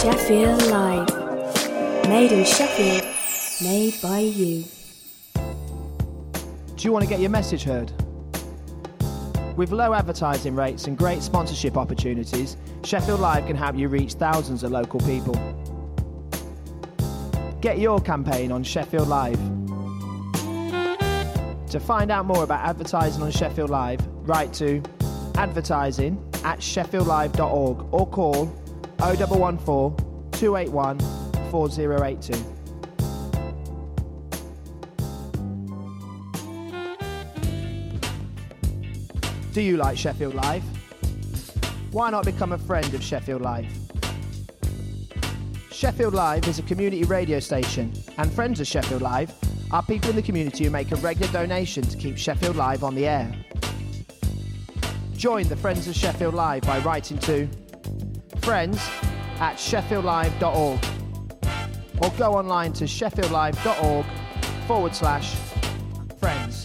Sheffield Live. Made in Sheffield, made by you. Do you want to get your message heard? With low advertising rates and great sponsorship opportunities, Sheffield Live can help you reach thousands of local people. Get your campaign on Sheffield Live. To find out more about advertising on Sheffield Live, write to advertising@sheffieldlive.org or call 0114 281 4082. Do you like Sheffield Live? Why not become a friend of Sheffield Live? Sheffield Live is a community radio station, and friends of Sheffield Live are people in the community who make a regular donation to keep Sheffield Live on the air. Join the Friends of Sheffield Live by writing to friends@sheffieldlive.org or go online to sheffieldlive.org/friends.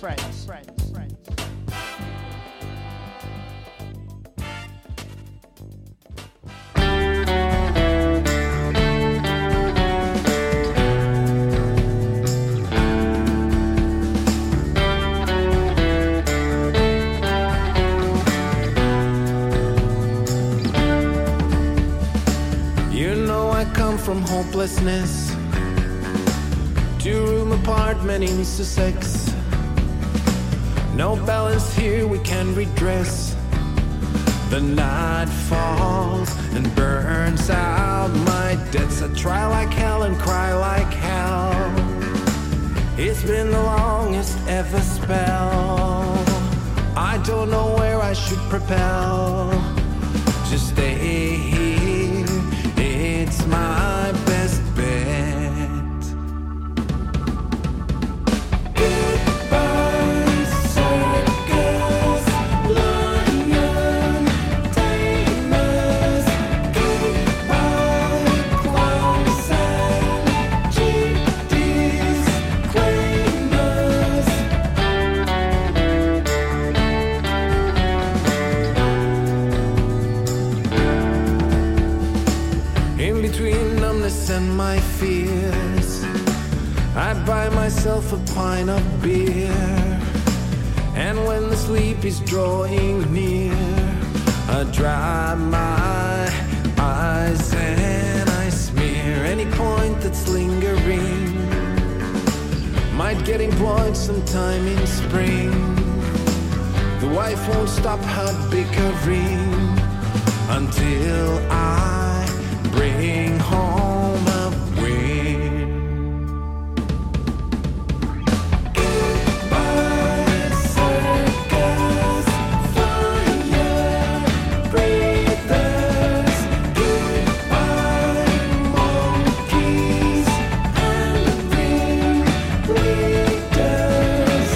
From hopelessness, 2-room apartment in Sussex. No balance here we can redress. The night falls and burns out my debts. I try like hell and cry like hell. It's been the longest ever spell. I don't know where I should propel. Just stay here, it's my best bet. Goodbye, circus, lion, tamers. Goodbye, clowns and gypsies, claimers. In between numbness and my fears, I buy myself a pint of beer. And when the sleep is drawing near, I dry my eyes and I smear any point that's lingering. Might get employed sometime in spring. The wife won't stop her bickering until I bring home a win. Goodbye, circus, fire breathers. Goodbye, monkeys and ringleaders.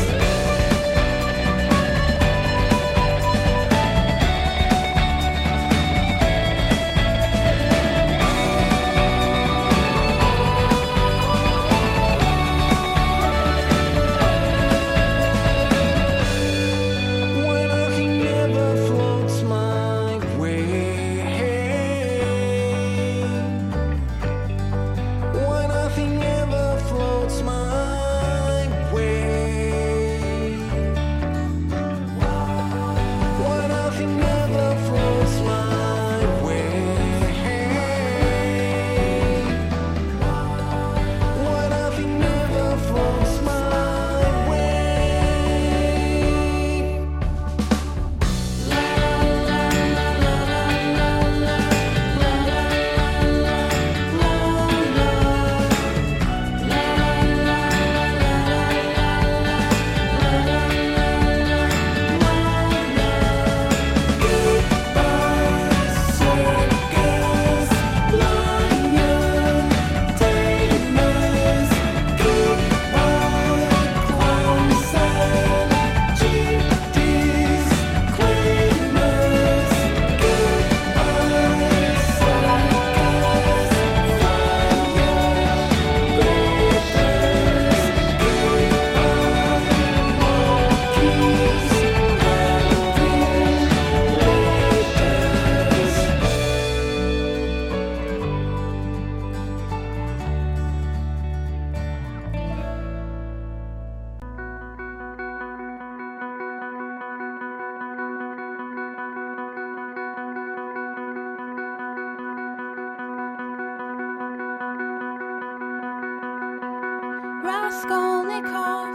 Raskolnikov,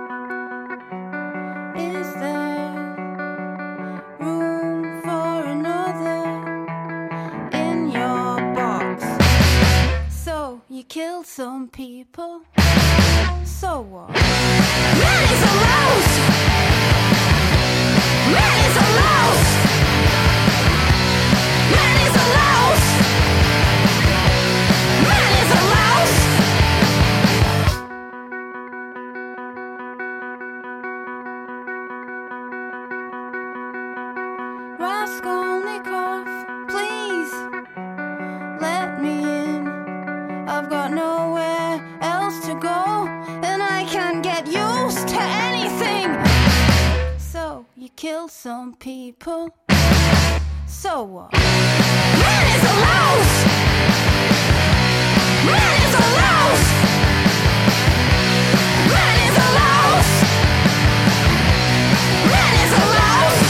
is there room for another in your box? So you killed some people, so what? Man is a louse! Man is a louse! Man is a louse! Man is a louse! Raskolnikov, please let me in. I've got nowhere else to go, and I can't get used to anything. So you killed some people, so what? Man is a louse! Man is a louse! Man is a louse! Man is a louse!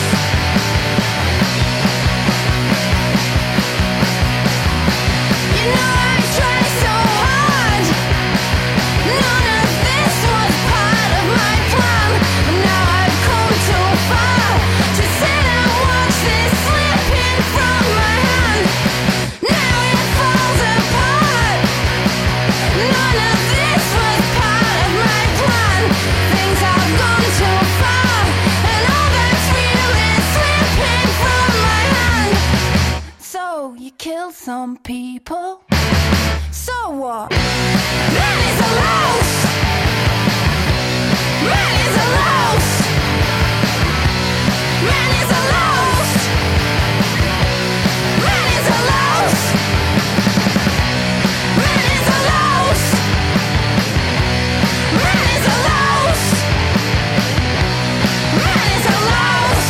You know I tried so hard. None of this was part of my plan. But now I've come too far to sit and watch this slipping from my hand. Now it falls apart. None of this was part of my plan. Things have gone too far, and all that's real is slipping from my hand. So you killed some people. So what? Man is a louse! Man is a louse! Man is a louse! Man is a louse! Man is a louse! Man is a louse! Man is a louse!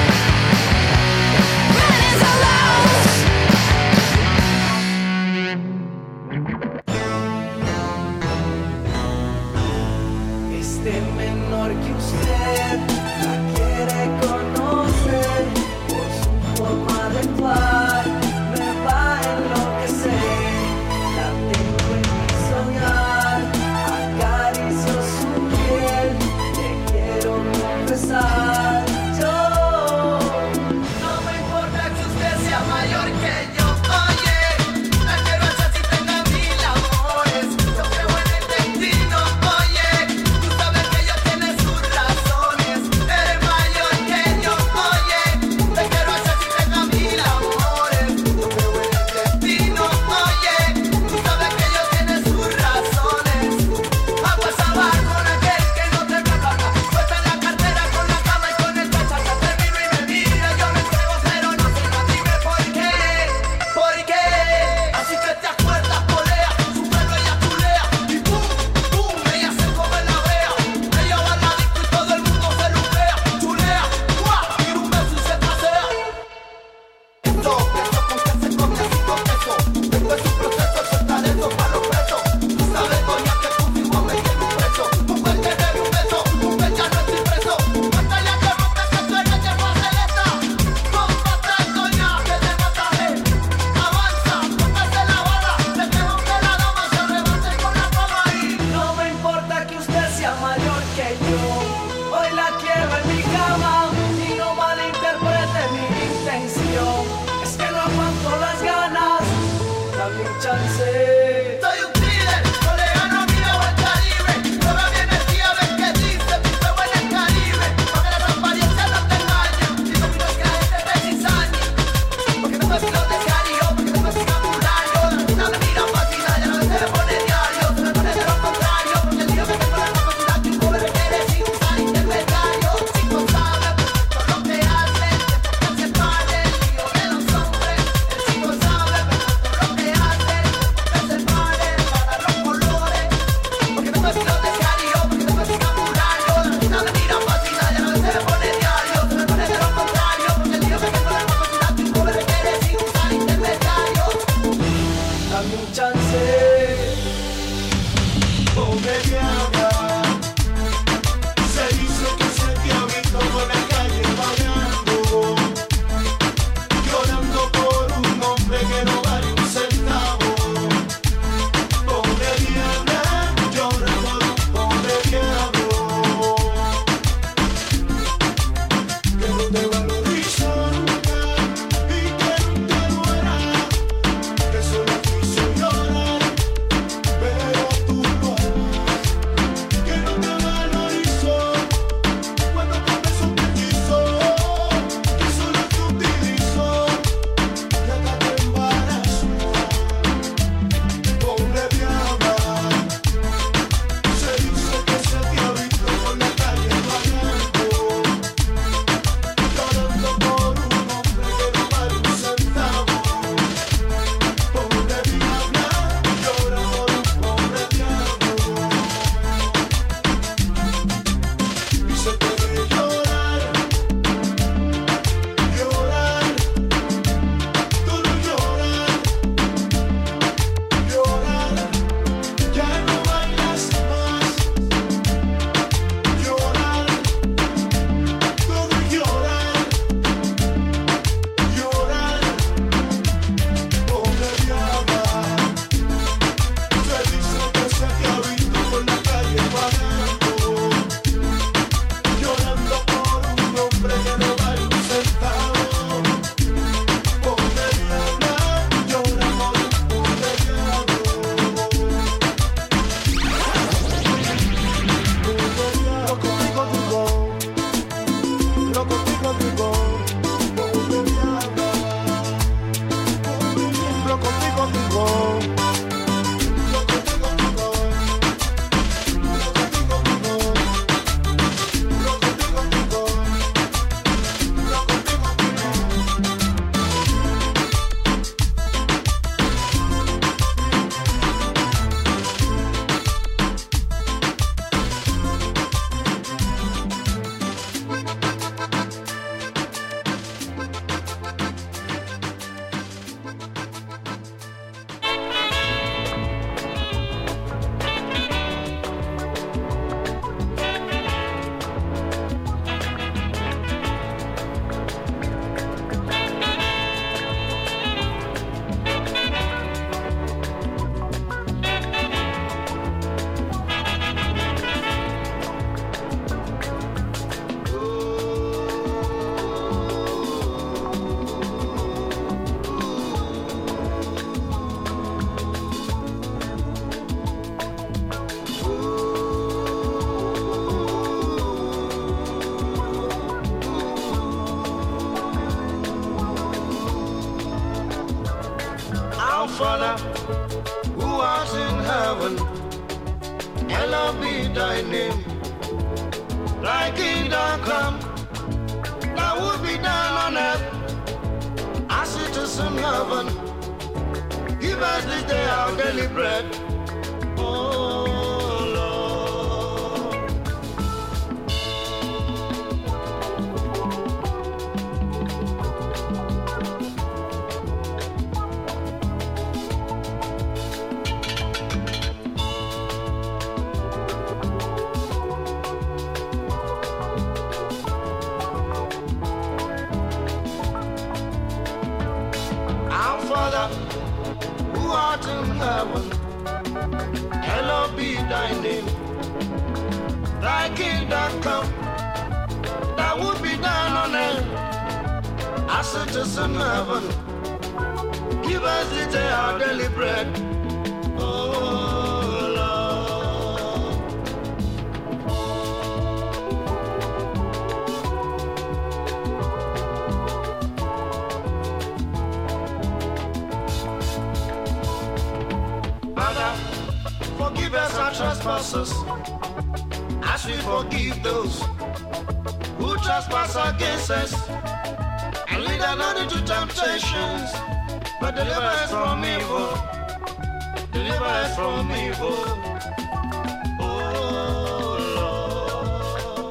Man is a louse! Este menor que usted la quiere conocer por su forma de actuar, me va a enloquecer. La tengo en mi soñar, acaricio su piel, le quiero confesar. Yo no me importa que usted sea mayor que yo, oye, la quiero hacer si tenga mil amores. Yo creo en el destino, oye. Tú sabes que ella tiene sus razones. Eres mayor que yo, oye. Te quiero hacer si tenga mil amores. Yo creo en el destino, oye. Tú sabes que ella tiene sus razones. Aguas abajo con aquel que no te perdona. Puesta en la cartera con la cama y con el chachacha. Te miro y me mira, yo me entrego, pero no sé, no dime por qué. ¿Por qué? Así que te acuerdas, polea. Su pelo ella culea. Y pum, pum, ella se come la brea. Ella va al disco y todo el mundo se lupea. Chulea, guau, tira un beso y se pasea. Esto con que se come así con eso. Después su proceso, soltar eso para los presos. Tú sabes, doña, que tu fijo me tiene un preso. Mujer que debe un beso, mujer ya no estoy preso. Batalla que rompe que tú eres de Marceleta. Cómprate, doña, que te mataré. Avanza, póngase la bala. Dejemos que la dama se levante con la fama y no me importa que usted sea mayor que yo. Hoy la quiero en mi cama y no malinterprete mi intención. Es que no aguanto las ganas, dame un chance. Soy un líder, no le gano a mi agua al Caribe. Prueba mi energía, ven que dice mi fuego en el Caribe. Para que la transparencia no te engañe, si no quiero que la gente te cizañe. Porque no me filo de diario, porque no me siga burlando. La rutina me mira fácil, ya no se me pone diario. Se me pone de lo contrario, porque el lío que tengo la capacidad que un joven requiere sin usar intermediario. Si no sabe perfecto lo que hace, que se pare el lío de los hombres. El chico sabe perfecto lo que hace, que se pare para los colores. Porque no me filo de diario, porque no me siga burlando. La rutina me mira fácil, ya no se me pone diario. Se me pone de lo contrario, porque el lío que tengo la capacidad que un joven requiere sin usar intermediario. Dame un chance. Pobre diabla, se hizo que se te ha visto por la calle vagando, llorando por un hombre que no vale un centavo. Pobre diabla, llora por un Father, who art in heaven, hallowed be thy name. Thy kingdom come, thy will be done on earth as it is in heaven. Give us this day our daily bread. Oh Lord. Our Father, who art in heaven, hallowed be thy name. Thy kingdom come, thy will be done on earth as it is in heaven. Give us this day our daily bread. Oh Lord. Father, forgive us our trespasses, as we forgive those who trespass against us. And lead us not into temptations, but deliver us from evil. Deliver us from evil. Oh Lord.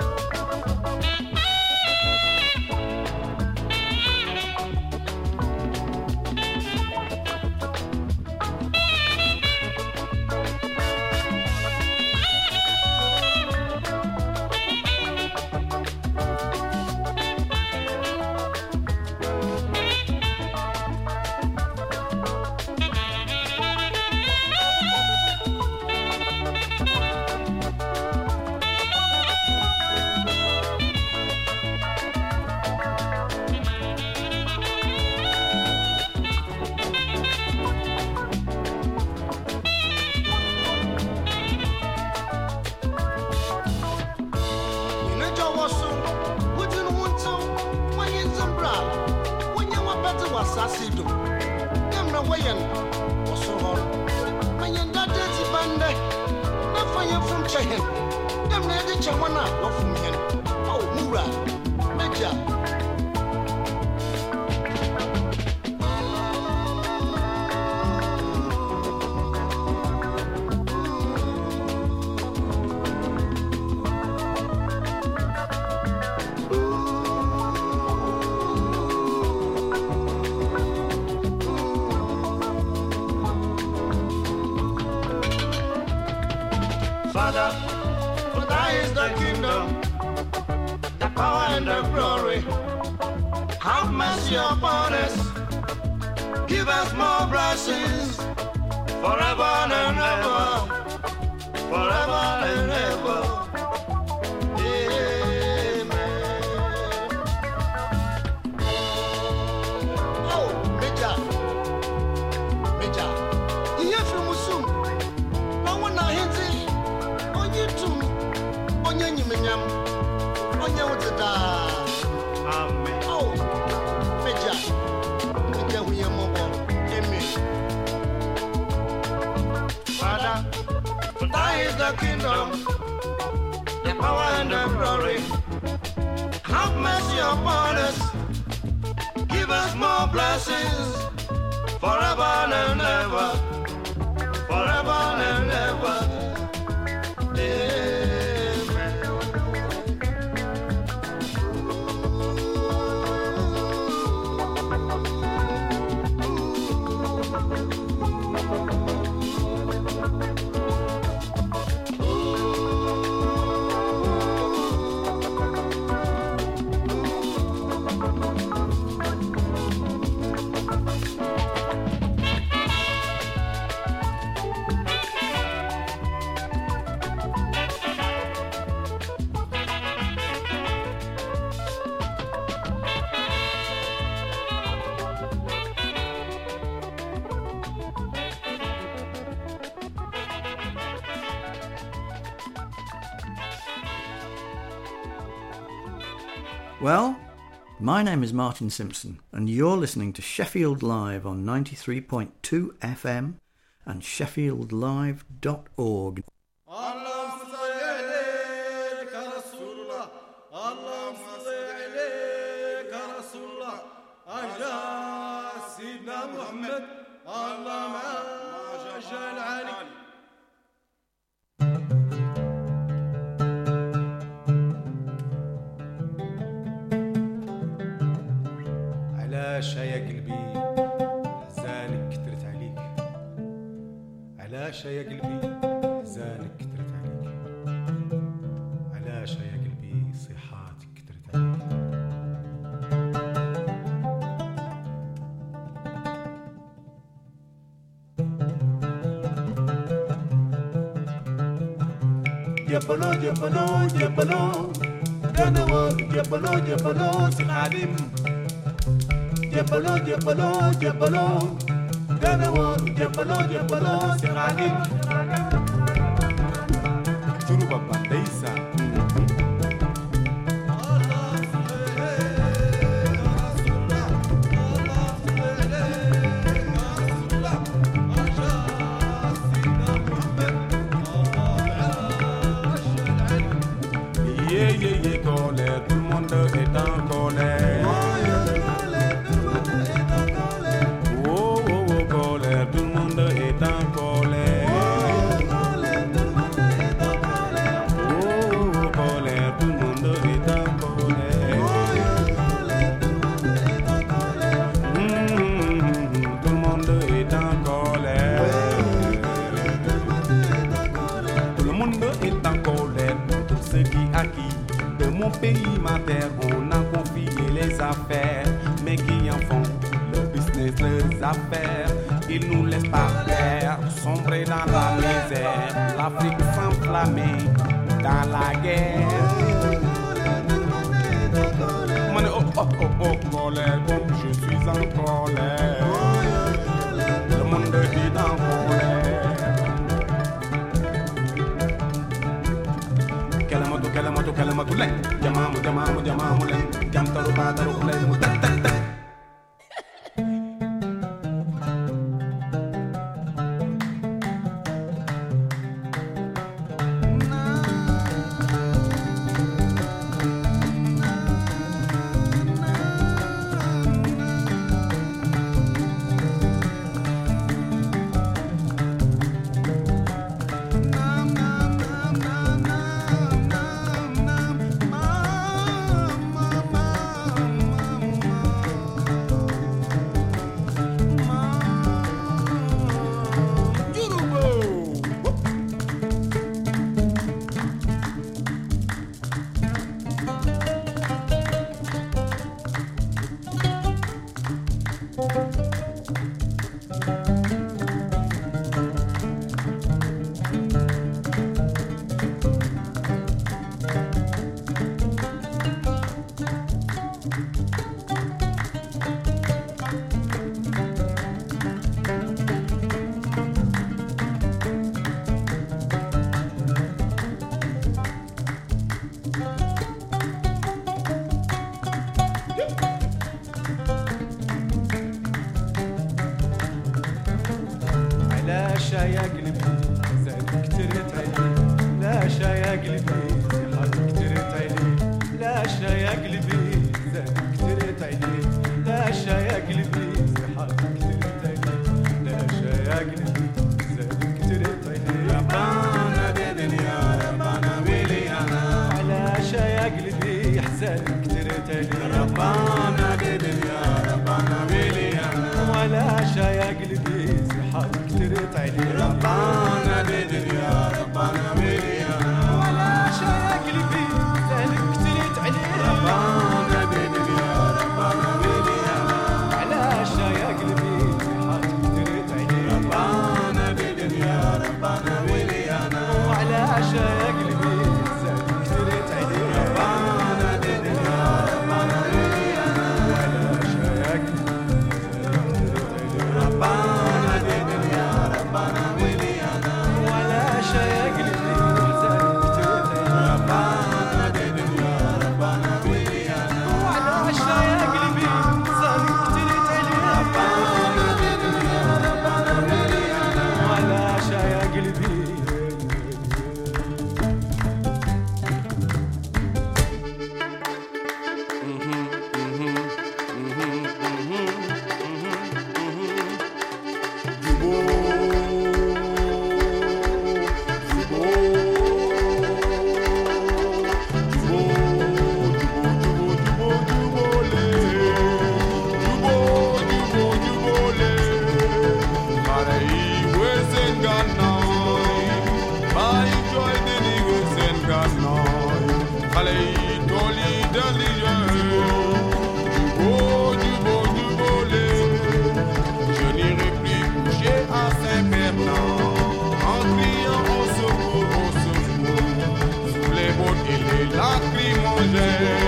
Sassido, Gamma Wayan, also Mayan Daddy Bande, Nafaya from Chehan, Gamma the Chawana, or from him. Oh, Mura, Major. Father, for thy is the kingdom, the power and the glory. Have mercy upon us, give us more blessings, forever and ever, forever and ever. Amen. Oh, Major, here from Musum, no one now hits it. Onye nyiminyam, onye wutida. Amen. Oh, Major, Major Huyamobo, Amen. Father, for thy is the kingdom, the power and the glory. Have mercy upon us, give us more blessings, forever and ever, forever and ever. Well, My name is Martin Simpson, and you're listening to Sheffield Live on 93.2 FM and sheffieldlive.org. علاش يا قلبي حزانك كترت عليك، علاش يا قلبي حزانك كترت عليك، علاش يا قلبي صيحاتك كترت عليك. Jabalo, jabalo, jabalo, danawa, jabalo, jabalo, sinadim. Jabalo, jabalo, jabalo, danawa, jabalo, jabalo, sinadim. Turu baba deisa. Pays, ma terre, on a confié les affaires, mais qui en font le business, les affaires, ils nous laissent par terre, sombrer dans la misère, l'Afrique s'enflammer dans la guerre. Oh, oh, oh, oh, colère, bon, je suis en colère, le monde est en colère. Kalamatu leng, jamamu leng, jam taru leng, mu tek tek tek. Rabana, ganai, by joy the niggas and ganai, Halei doli dali du beau je n'irai plus coucher à Saint-Bernard, en criant au secours, sous les bottes et les lacrymogènes.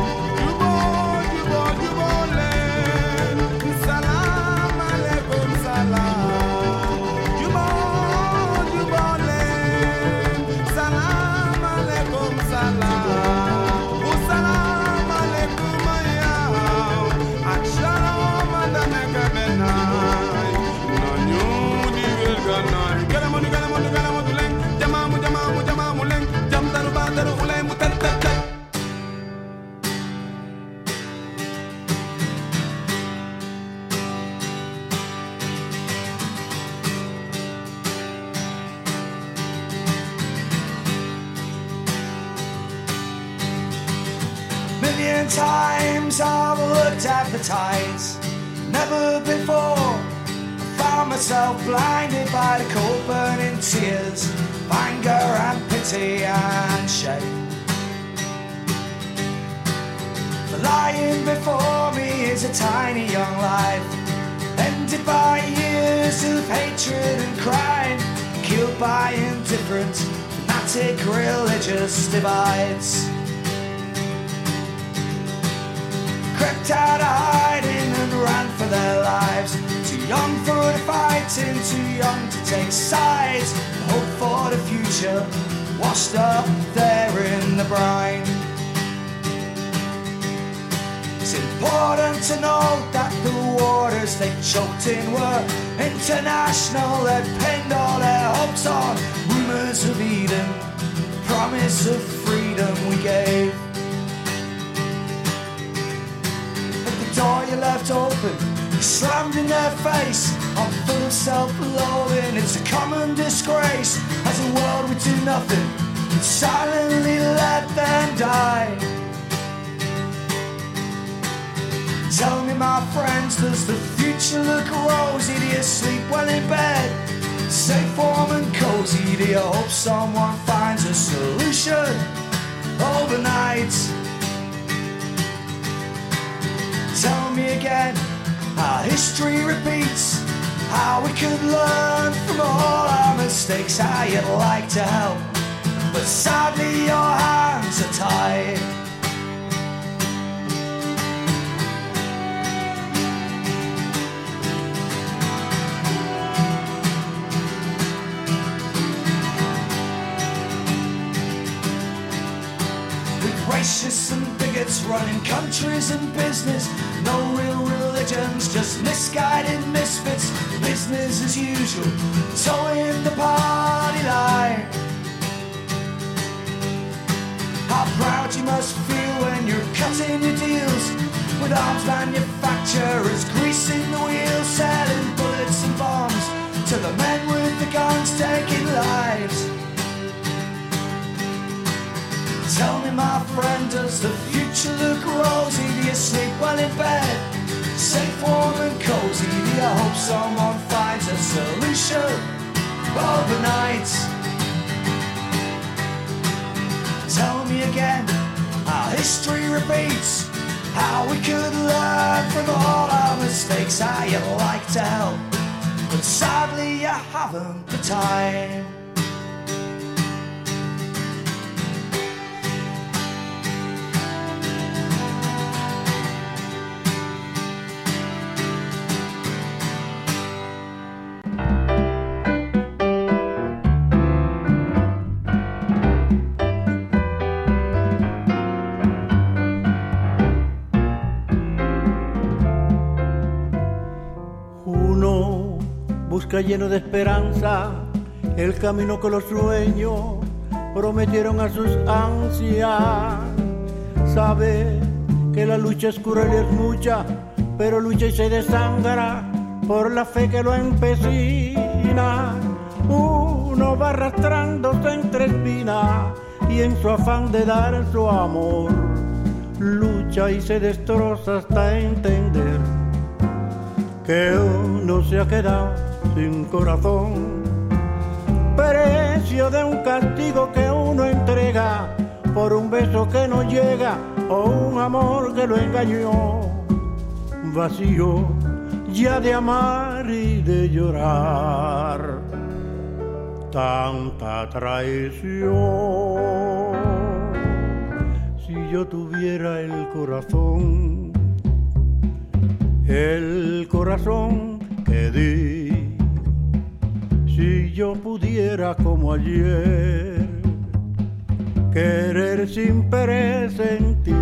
Times I've looked at the tides, never before I found myself blinded by the cold burning tears of anger and pity and shame. The lying before me is a tiny young life, ended by years of hatred and crime, killed by indifferent, fanatic religious divides. Crept out of hiding and ran for their lives, too young for the fighting, too young to take sides. Hope for the future washed up there in the brine. It's important to note that the waters they choked in were international. They pinned all their hopes on rumors of Eden, the promise of freedom we gave. Door you left open, slammed in their face. I'm full of self-loathing, it's a common disgrace. As a world we do nothing, and silently let them die. Tell me my friends, does the future look rosy? Do you sleep well in bed, safe, warm and cozy? Do you hope someone finds a solution overnight? Tell me again how history repeats, how we could learn from all our mistakes, how you'd like to help, but sadly your hands are tied. Racists and bigots running countries and business, no real religions, just misguided misfits. Business as usual, towing the party line. How proud you must feel when you're cutting your deals with arms manufacturers, greasing the wheels, selling bullets and bombs to the men with the guns taking lives. Tell me, my friend, does the future look rosy? Do you sleep well in bed, safe, warm and cozy? Do you hope someone finds a solution overnight? Tell me again how history repeats, how we could learn from all our mistakes, how you like to help, but sadly you haven't the time. Busca lleno de esperanza el camino que los sueños prometieron a sus ansias. Sabe que la lucha es cruel y es mucha, pero lucha y se desangra por la fe que lo empecina. Uno va arrastrándose entre espinas y en su afán de dar su amor lucha y se destroza hasta entender que uno se ha quedado sin corazón. precio de un castigo que uno entrega por un beso que no llega o un amor que lo engañó. Vacío ya de amar y de llorar, tanta traición. Si yo tuviera el corazón que di, si yo pudiera como ayer querer sin presentir,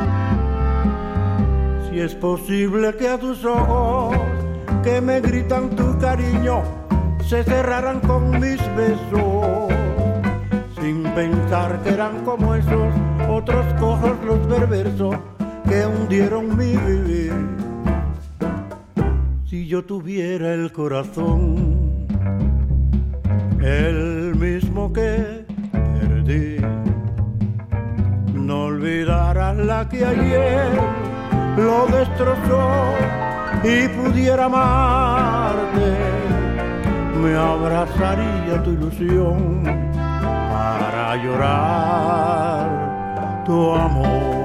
si es posible que a tus ojos que me gritan tu cariño se cerraran con mis besos, sin pensar que eran como esos otros ojos los perversos que hundieron mi vivir. Si yo tuviera el corazón, el mismo que perdí, no olvidarás la que ayer lo destrozó y pudiera amarte, me abrazaría tu ilusión para llorar tu amor.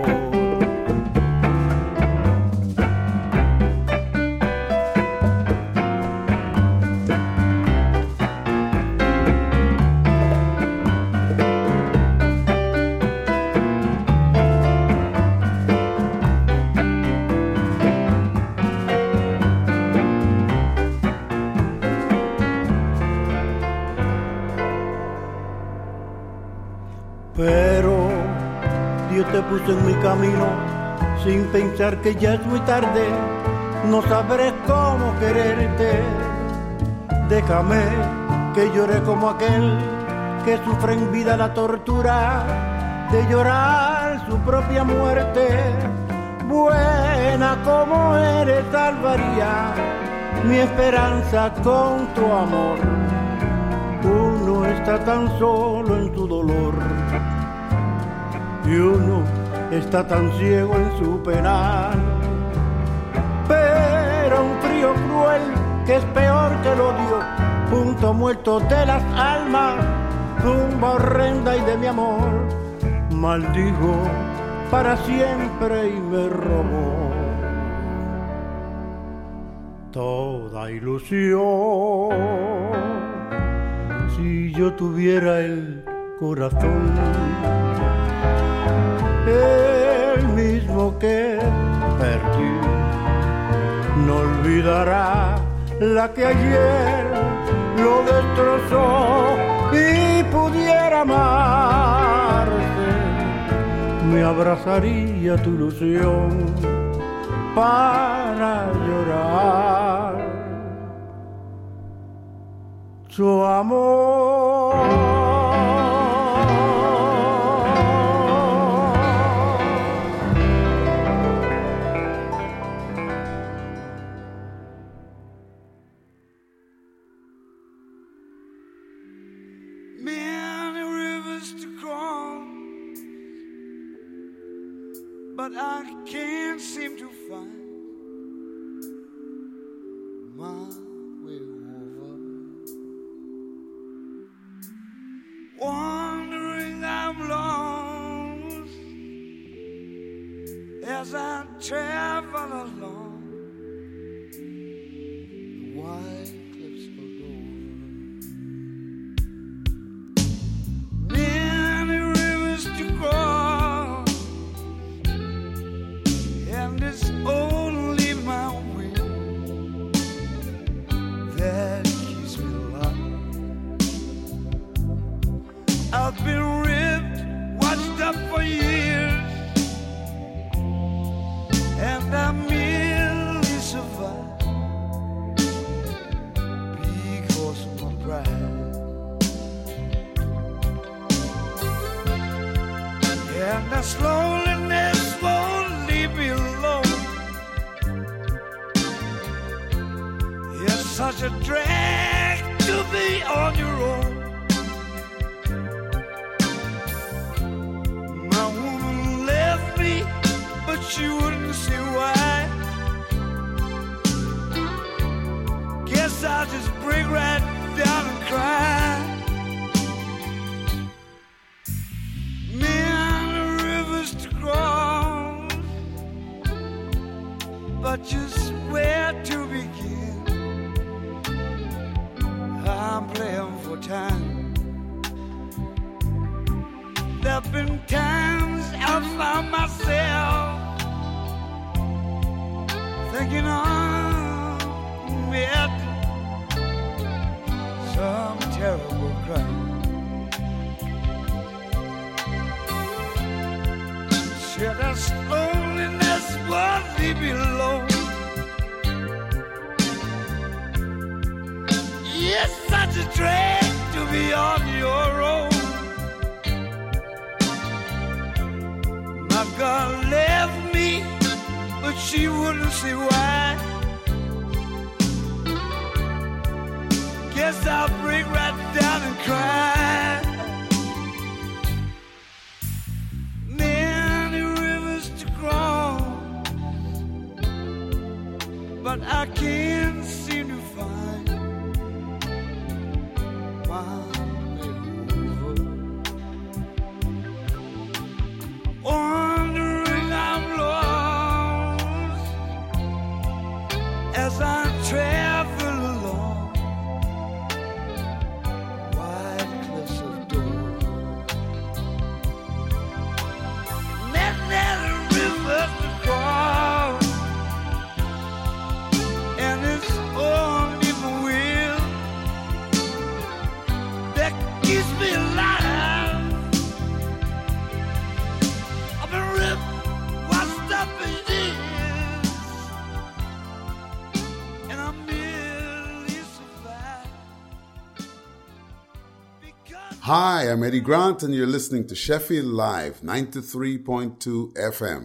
Pero Dios te puso en mi camino sin pensar que ya es muy tarde, no sabré cómo quererte. Déjame que llore como aquel que sufre en vida la tortura de llorar su propia muerte. Buena como eres, salvaría mi esperanza con tu amor. Uno está tan solo en su dolor y uno está tan ciego en su penal. Pero un frío cruel que es peor que el odio, punto muerto de las almas, tumba horrenda y de mi amor, maldijo para siempre y me robó toda ilusión. Si yo tuviera el corazón, el mismo que perdí, no olvidará la que ayer lo destrozó y pudiera amarte, me abrazaría tu ilusión para llorar su amor. Many rivers to cross, but I can't seem to find my way over. Wandering I'm lost as I travel along the white cliffs of Dover. Many rivers to cross, and it's only my will that keeps me alive. I've been ripped, watched up for years, and I merely survive because of my pride. And the loneliness won't leave me alone. It's such a drag to be on your own. My woman left me, but she wouldn't see why. Guess I'll just break right down and cry. I'm playing for time. There've been times I found myself thinking I'm at some terrible crime. Should this loneliness was leave me alone? It's such a drag to be on your own. My girl left me, but she wouldn't see why. Guess I'll break right down and cry. Many rivers to cross, but I can't seem to find my river. Wandering I'm lost as I travel along wide cliffs of Dover. Many rivers to cross, and it's only my will that keeps me alive. I've been ripped, washed up in years, and I merely survived. Hi, I'm Eddie Grant, and you're listening to Sheffield Live, 93.2 FM.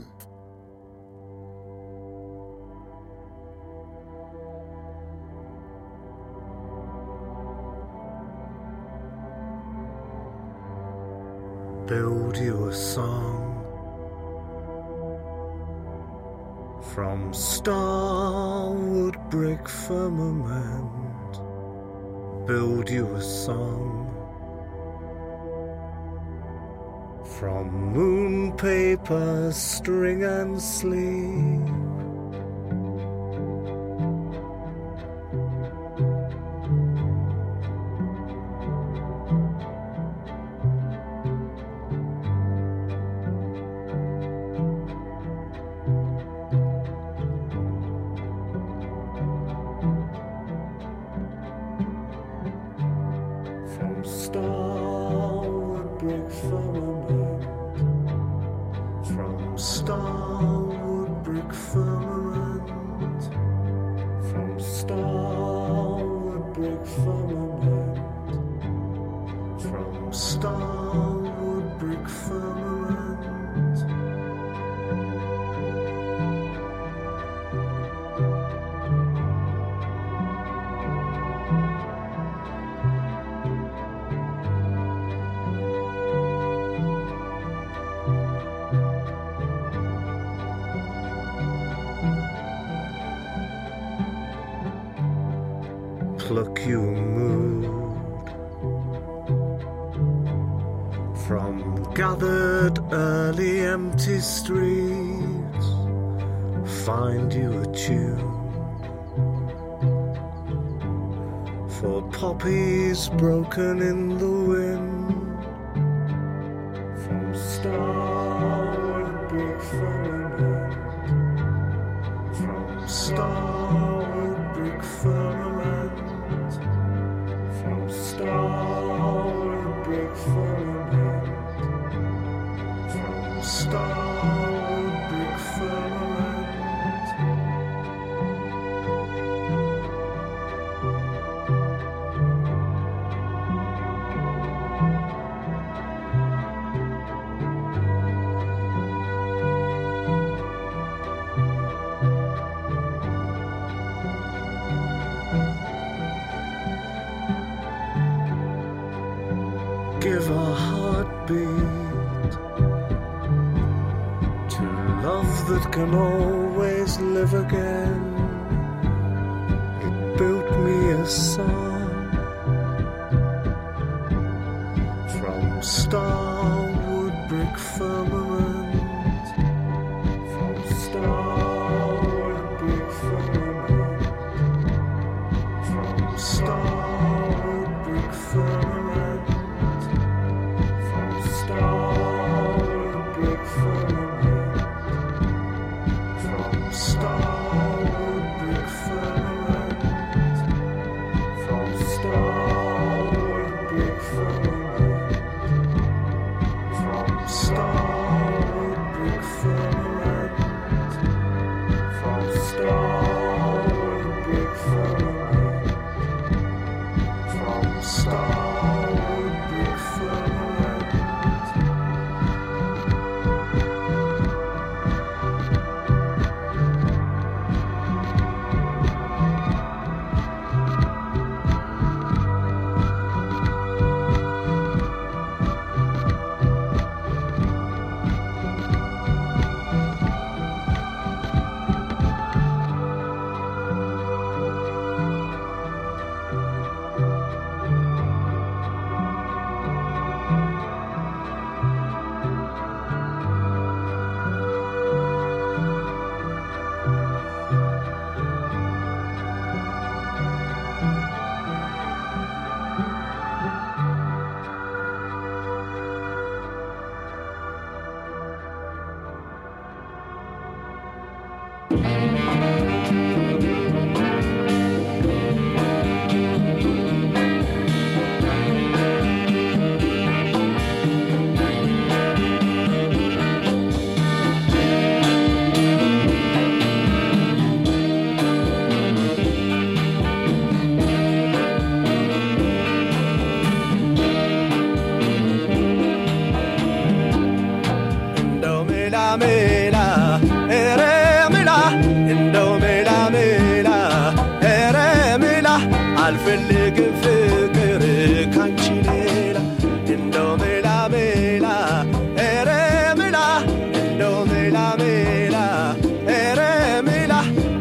Build you a song from starwood brick firmament. Build you a song from moon paper, string and sleep. From starwood brick firmament, from starwood brick firmament, from starwood brick firmament, from starwood brick firmament. Pluck you a mood from gathered early empty streets. Find you a tune for poppies broken in the wind. From starwood brick firmament, from starwood brick firmament, from starwood brick firmament, from starwood brick firmament. Give a heartbeat to love that can always live again. It built me a song from starwood brick firmament, from starwood brick firmament, from starwood brick አልፈልግም ፍቅር ካንቺ ሌላ እንደው ሜላ ሜላ ኧረ ሜላ እንደው ሜላ ሜላ ኧረ ሜላ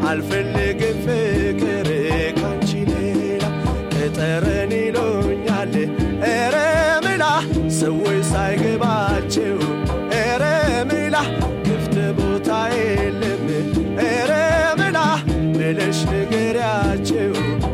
አልፈልግም ፍቅር ካንቺ ሌላ ከጠረን ይሉኛል ኧረ ሜላ ሰዎች ሳይገባቸው ኧረ ሜላ ክፍት ቦታ የለም ኧረ ሜላ ብለሽ ንገሪያቸው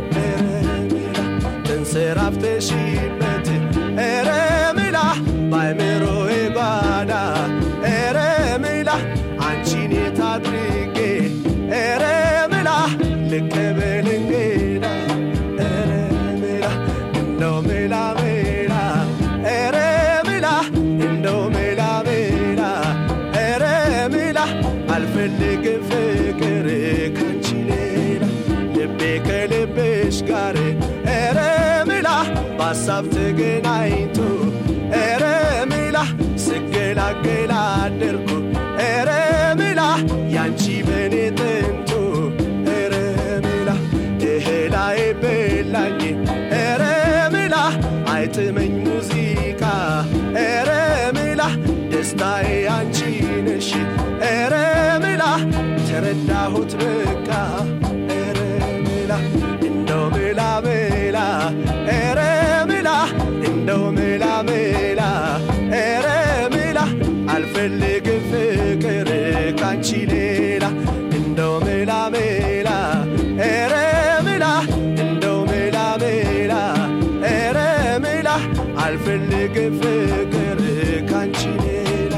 ተንሰራፍተሽበት ኧረ ሜላ ባይምሮዬ ጓዳ ኧረ ሜላ አንቺን የት አድርጌ ኧረ ሜላ ልቀበል እንግዳ ኧረ ሜላ እንደው ሜላ ሜላ ኧረ ሜላ እንደው ሜላ ሜላ ኧረ ሜላ አልፈልግም ፍቅር ካንቺ ሌላ ልቤ ከልብሽ ጋር ኧረ በሀሳብ ተገናኝቶ ኧረ ሜላ ስገላገል አደርኩ ኧረ ሜላ ያንቺ በኔ ጥንቱ ኧረ ሜላ እህል አይበላኝ ኧረ ሜላ አይጥመኝ ሙዚቃ ኧረ ሜላ ደስታዬ አንቺ ነሽ ኧረ ሜላ ተረዳሁት በቃ ኧረ ሜላ እንደው ሜላ ሜላ ኧረ እንደው ሜላ ሜላ ኧረ ሜላ አልፈልግም ፍቅር ካንቺ ሌላ እንደው ሜላ ሜላ ኧረ ሜላ እንደው ሜላ ሜላ ኧረ ሜላ አልፈልግም ፍቅር ካንቺ ሌላ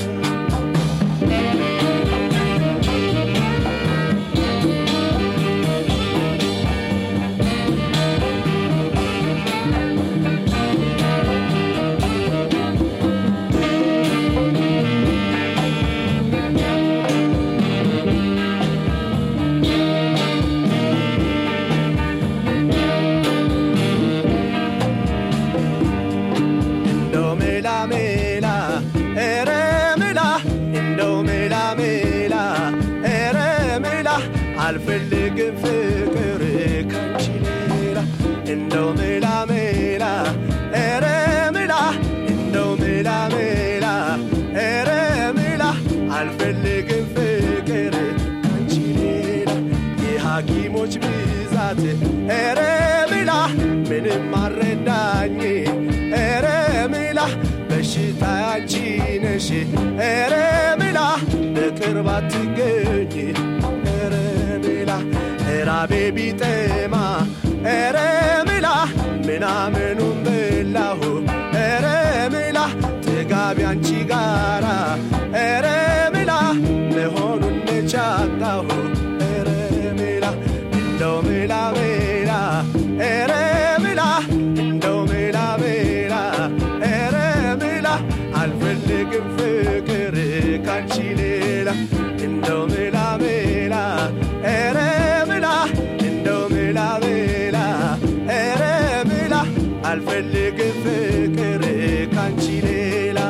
አልፈልግም ፍቅር ካንቺ ሌላ እንደው ሜላ ሜላ ኧረ ሜላ እንደው ሜላ ሜላ ኧረ ሜላ አልፈልግም ፍቅር ካንቺ ሌላ የሐኪሞች ብዛት ኧረ ሜላ ምንም አልረዳኝ ኧረ ሜላ በሽታ አንቺ ነሽ ኧረ ሜላ በቅርብ አትገኝ ራቤ ቢጠማ ኧረ ሜላ ምናምኑን በላሁ ኧረ ሜላ ጥጋቢ አንቺ ጋራ ኧረ ሜላ መሆኑን ነቻጣሁ ኧረ ሜላ እንደው ሜላ ሜላ ኧረ ሜላ ካንቺ ሌላ እንደው ሜላ ሜላ ኧረ ሜላ እንደው ሜላ ሜላ ኧረ ሜላ አልፈልግም ፍቅር ካንቺ ሌላ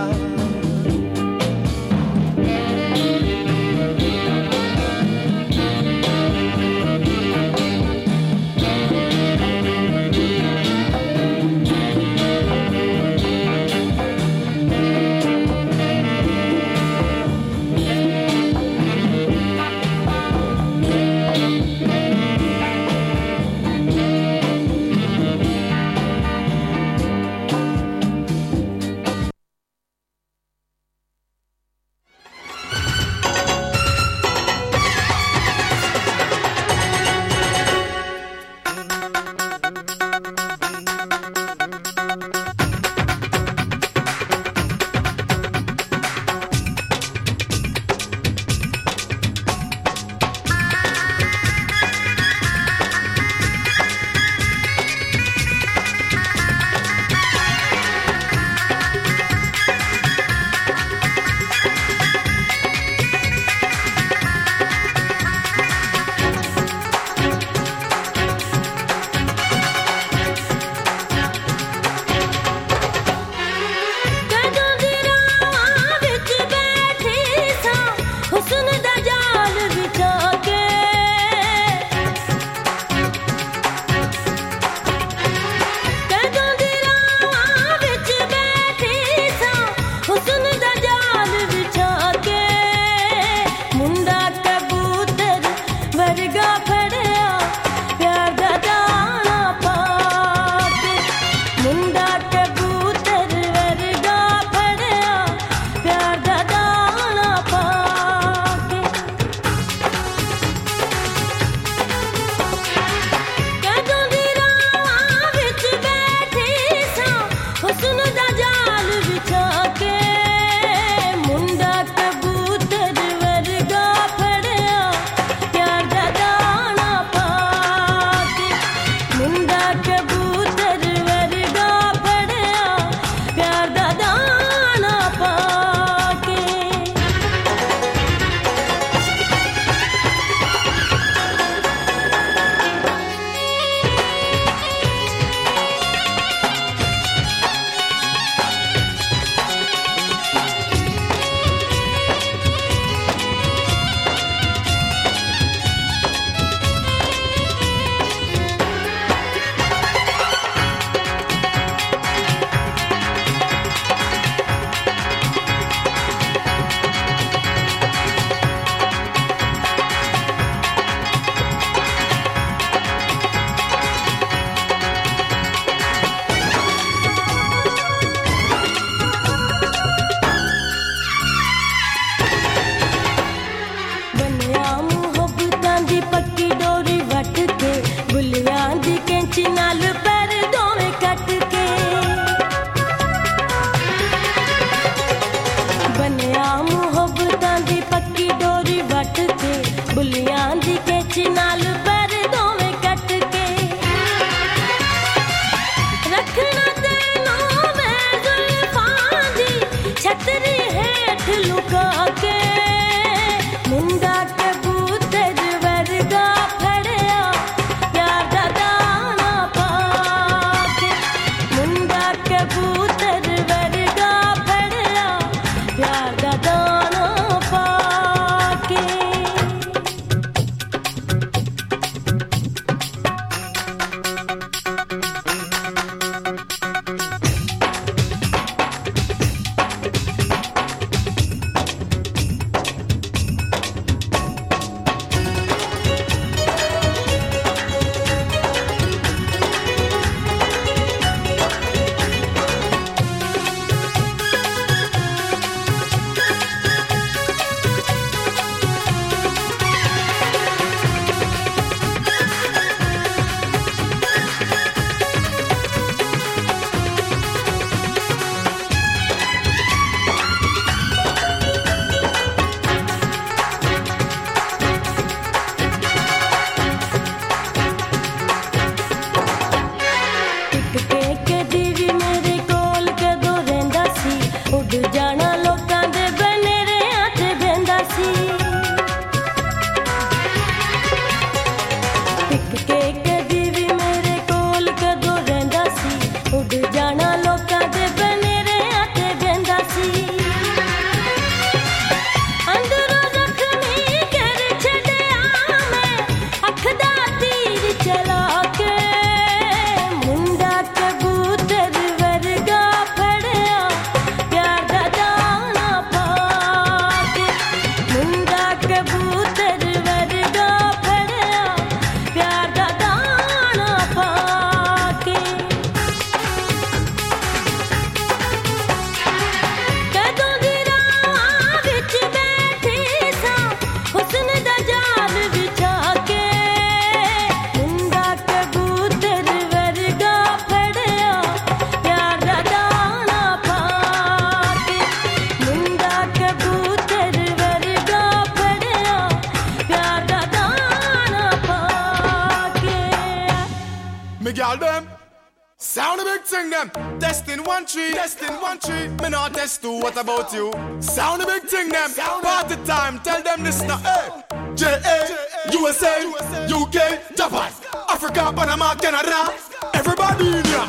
Sound a big thing them. Testing 1 3, testing 1 3. Me not test 2, what about you? Sound a big thing them. Party time, tell them this now. Hey. J.A., USA, UK, Japan, Africa, Panama, Canada. Everybody in here.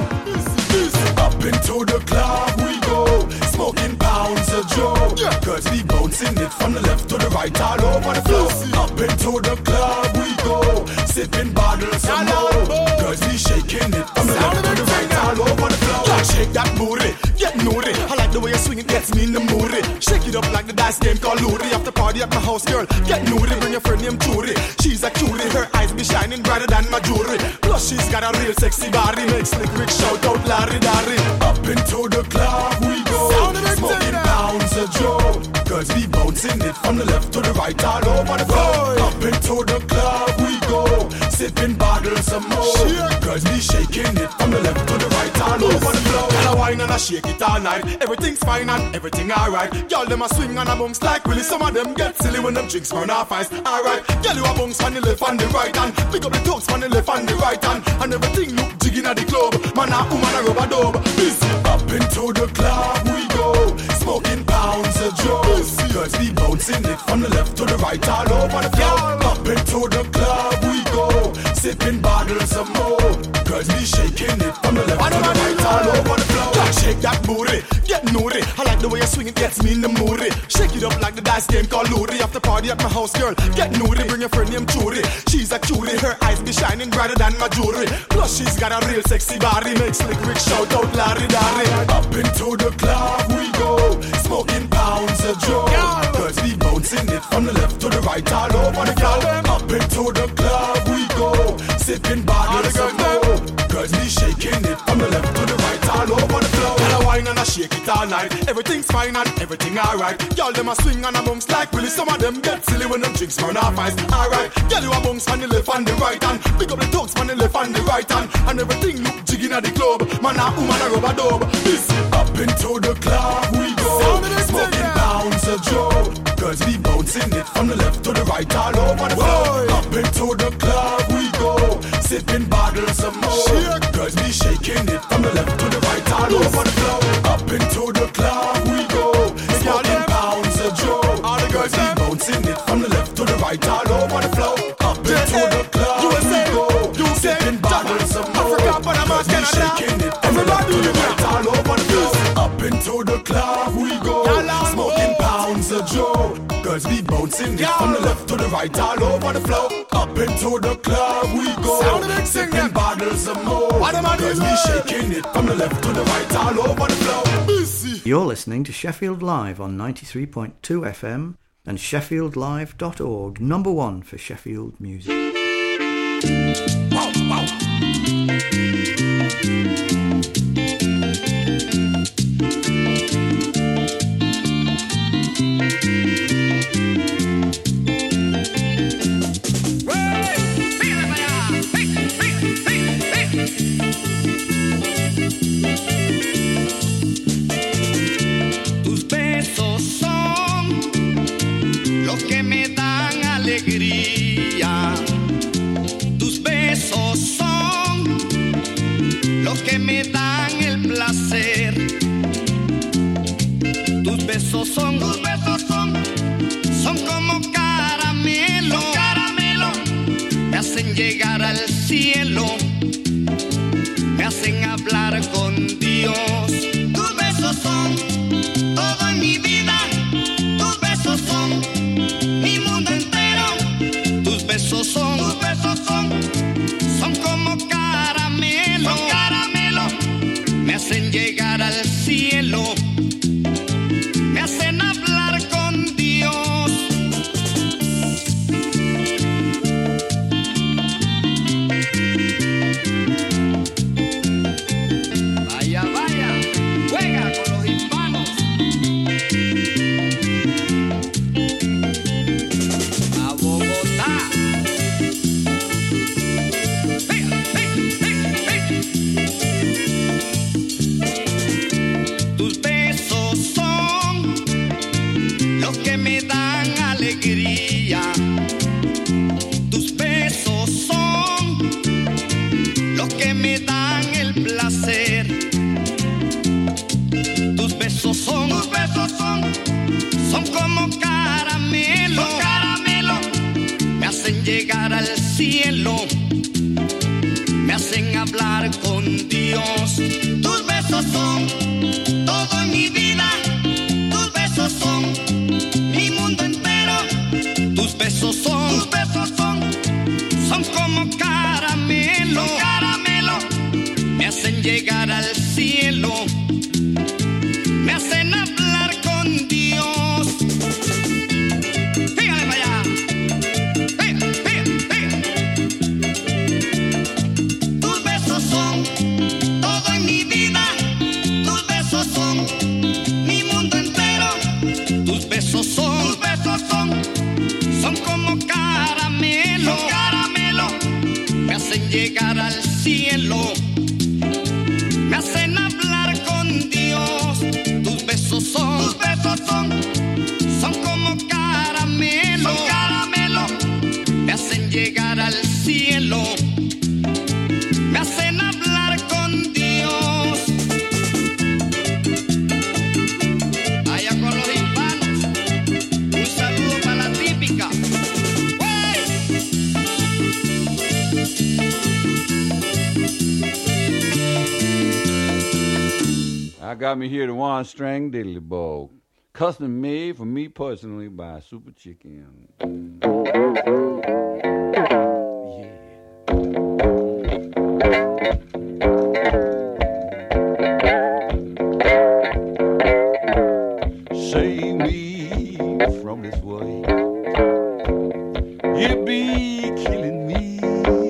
Up into the club we go, smoking pounds of joe. Cause we bouncing it from the left to the right all over the floor. Up into the club we go, sipping bottles of more. Cause we shaking it from the left to the right all over the floor. Yeah, shake that booty, get naughty. I like the way you swing it, gets me in the mood. Shake it up like the dice game called Luri. After party at my house, girl, get naughty. Bring your friend named Churi. She's a cutie, her eyes be shining brighter than my jewelry. Plus she's got a real sexy body, makes Slick Rick shout out Larry Darry. Up into the club we go, smoking pounds of joe. Cause we bouncing it from the left to the right all over the floor. Up into the club we go, sipping bottles of more. Cause we shaking it from the left to the right all over the floor. And I wine and I shake it all night. Everything's fine and everything alright. Y'all them a swing and a bounce like Willie. Some of them get silly when them drinks burn off ice. Alright, y'all you a bounce on the left and the right hand. Pick up the toes on the left and the right hand. And everything look jigging at the club. Man a woman a rubber dub. Up into the club we go, smoking pounds of joe. Cause we bouncing it from the left to the right all over the floor. Up into the club we go, sipping bottles of more. Cause we shaking it from the left to the right all over the floor. Yeah, shake that booty, get naughty. I like the way you swing it, gets me in the mood. Shake it up like the dice game called Luri. After party at my house, girl, get naughty. Bring your friend named Churi. She's a cutie, her eyes be shining brighter than my jewelry. Plus she's got a real sexy body, makes Slick Rick shout out Larry Darry. Up into the club we go, smoking pounds of joe. Cause we bouncing it from the left to the right all over the floor. Up into the club we go, sipping bottles of more. Cause we shaking it from the left to the right all over the floor. And I wine and I shake it all night. Everything's fine and everything alright. Y'all them a swing and a bounce like Willie. Some of them get silly when them drinks burn off ice. Alright, y'all you a bounce on the left and the right hand. Pick up the toes on the left and the right hand. And everything look jigging at the club. Man a woman a rubber dub. This up into the club we go, smoking pounds of joe. Cause we bouncing it from the left to the right all over the floor. Up into the club we go, sipping bottles of more. Cause we shaking it from the left to the right all over the floor. Up into the club we go, smoking pounds of joe. Cause we bouncing it from the left to the right all over the floor. Up into the club we go, sipping bottles of more. Cause we shaking it from the left to the right all over the floor. Up into the club we go, smoking pounds of joe. Cause we bouncing it from the left to the right all over the floor. Up into the club we go, sipping bottles of more. Cause we shaking it from the left to the right all over the floor. You're listening to Sheffield Live on 93.2 FM and sheffieldlive.org, number one for Sheffield music. Wow, wow. Tus besos son los que me dan alegría. Tus besos son los que me dan el placer. Tus besos son como caramelo, me hacen llegar al cielo, me hacen hablar con Dios. Tus besos son todo en mi vida, tus besos son mi mundo entero. Tus besos son como caramelo, me hacen llegar al cielo, me hacen hablar con cielo, me hacen hablar con Dios. Tus besos son todo en mi vida, tus besos son mi mundo entero. Tus besos son como caramelo, me hacen llegar al cielo, me hacen hablar con Dios. Fíjale para allá, fíjale. Tus besos son todo en mi vida, tus besos son mi mundo entero. Tus besos son como caramelo, me hacen llegar al cielo, me hacen hablar con Dios. Tus besos son como caramelo, me hacen llegar al cielo, me hacen hablar con Dios. Allá con los hispanos, un saludo para la típica. I got me here the one string diddly bow, custom made for me personally by Super Chicken. Save me from this way, you be killing me.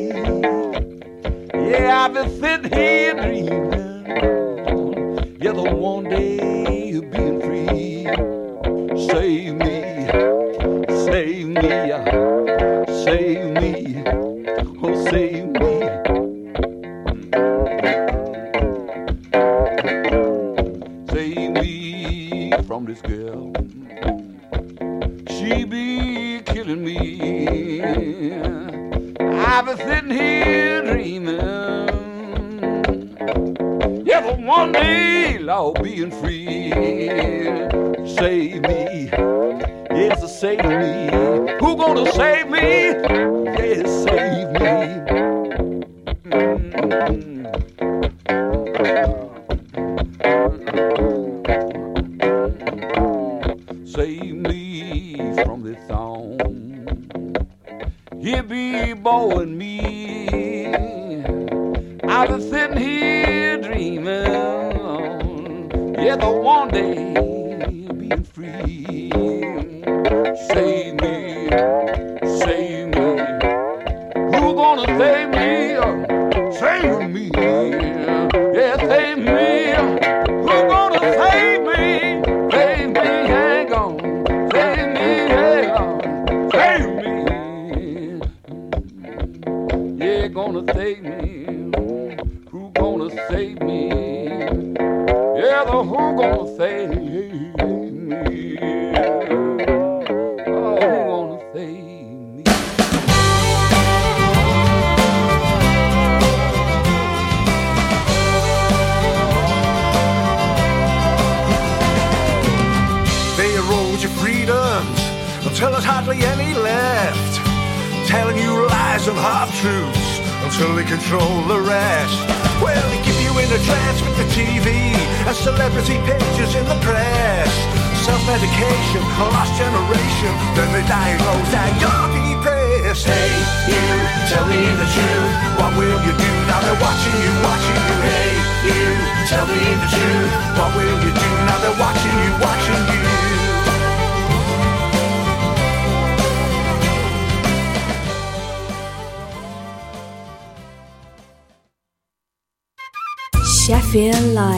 Yeah, I've been sitting here dreaming. Yeah, the one day you're being free. Save me, save me, save me, oh save me. Save me from this girl, she be killing me. I've been sitting here dreaming. Yeah, the one day Lord being free. Save me, yes, save me. Who gonna save me? Yes, save me. Save me from this song. He be bowing me. I've been sitting here dreaming. Yeah, the one day being free. Save me, save me. Who gonna save me? Save me, yeah, save me. Who gonna save me? Save me, hang on. Save me, hang on. Save me. Yeah, gonna save me. Who gonna save me? Yeah, the who gonna save me? Oh, who gonna save me? They erode your freedoms until there's hardly any left, telling you lies and half-truths until they control the rest. Well, they keep you in a trance with the TV and celebrity pictures in the press. Self-medication, a lost generation, then they diagnose that you're depressed. Hey, you, tell me the truth, what will you do now they're watching you, watching you? Hey, you, tell me the truth, what will you do now they're watching you, watching you? Sheffield Live.